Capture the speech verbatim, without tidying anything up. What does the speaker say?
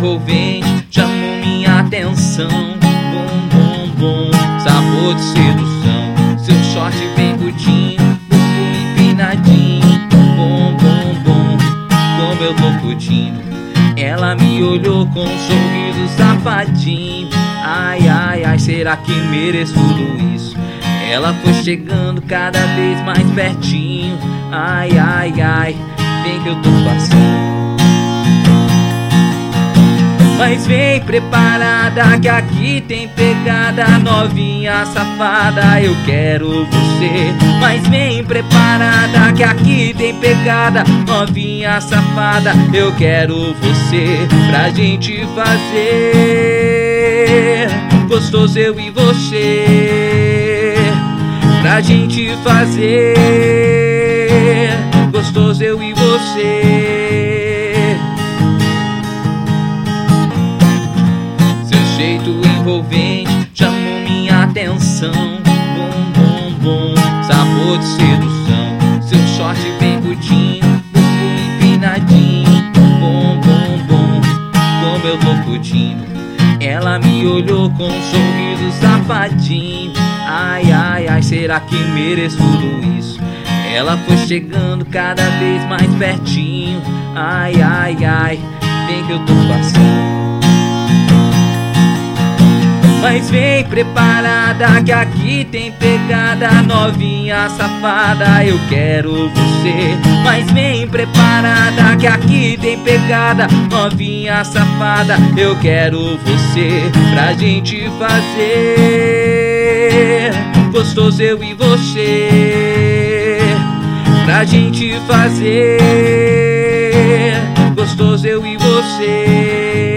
envolvente chamou minha atenção. Bom, bom, bom, sabor de sedução. Seu short bem curtinho, bumbum empinadinho. Bom, bom, bom, como eu tô curtindo. Ela me olhou com um sorriso safadinho. Ai, ai, ai, será que mereço tudo isso? Ela foi chegando cada vez mais pertinho. Ai, ai, ai, vem que eu tô passando. Mas vem preparada que aqui tem pegada, novinha safada, eu quero você. Mas vem preparada que aqui tem pegada, novinha safada, eu quero você. Pra gente fazer gostoso eu e você. Pra gente fazer gostoso eu e você. Jeito envolvente chamou minha atenção. Bom, bom, bom, sabor de sedução. Seu short bem curtinho, bumbum empinadinho. Bom, bom, bom, como eu tô curtindo. Ela me olhou com um sorriso safadinho. Ai, ai, ai, será que mereço tudo isso? Ela foi chegando cada vez mais pertinho. Ai, ai, ai, vem que eu tô passando. Mas vem preparada que aqui tem pegada, novinha safada, eu quero você. Mas vem preparada que aqui tem pegada, novinha safada, eu quero você. Pra gente fazer gostoso eu e você. Pra gente fazer gostoso eu e você.